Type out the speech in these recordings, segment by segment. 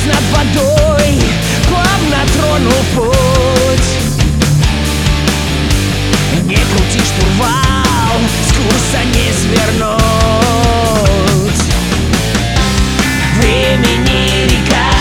Вопрос над водой плавно тронул путь. Не крути штурвал, с курса не свернуть. Времени река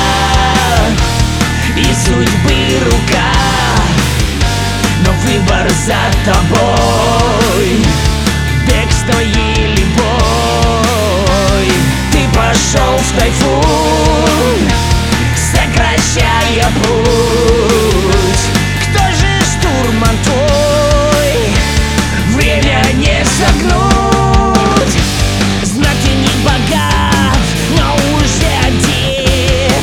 и судьбы рука, но выбор за тобой. Бегство или бой, ты пошел в тайфун, сокращая путь. Кто же штурман твой? Время не согнуть. Знак ты не богат, но уже одет.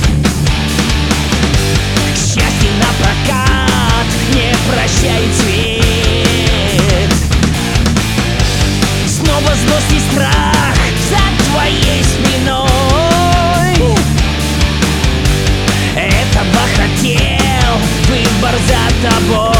К счастью напрокат не прощает цвет. Снова злость и страх за твоей спиной. Этого хотел, выбор за тобой.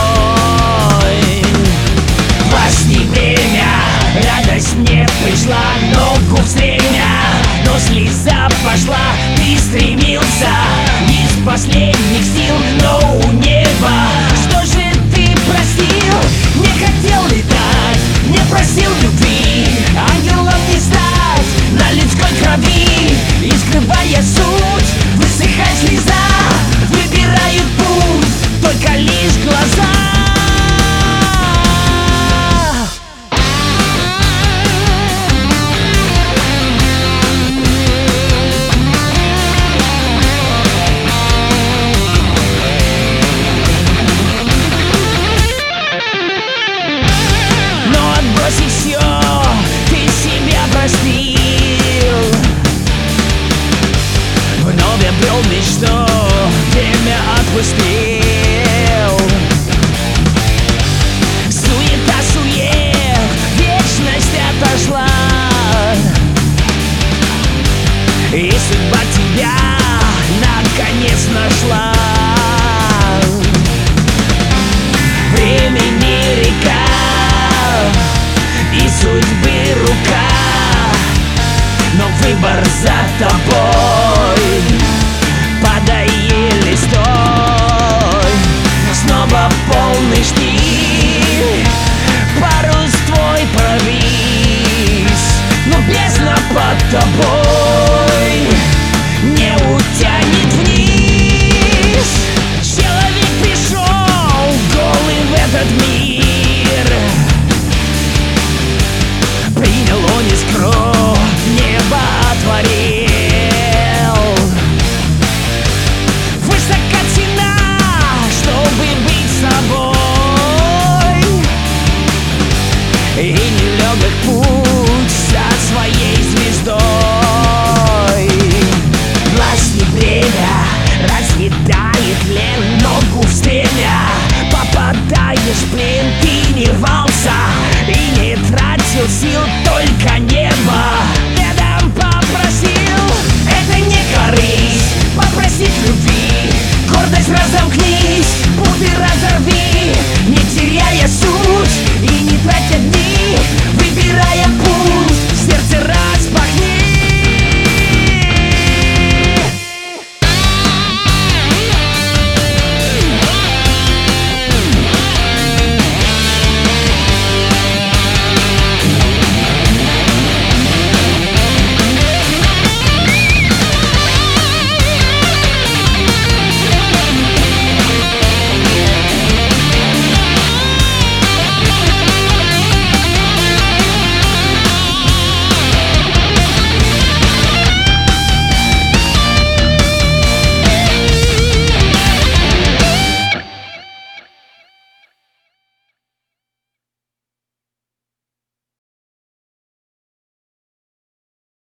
Во сне время, радость не пришла, ногу в стремя, но слеза пошла. Ты стремился из последних сил, но у неба. Что же ты просил? Не хотел летать, не просил любви, ангелом не стать на людской крови. И скрывая суть, высыхает слеза, выбирают путь только лишь глаза. Но отбросив все, ты себя простил. Вновь обрел мечту, время отпустил. Суета-сует, вечность отошла, и судьба тебя наконец нашла. Времени река и судьбы рука, но выбор за тобой. Падай или стой, снова полный штиль. Парус твой провис, но бездна под тобой.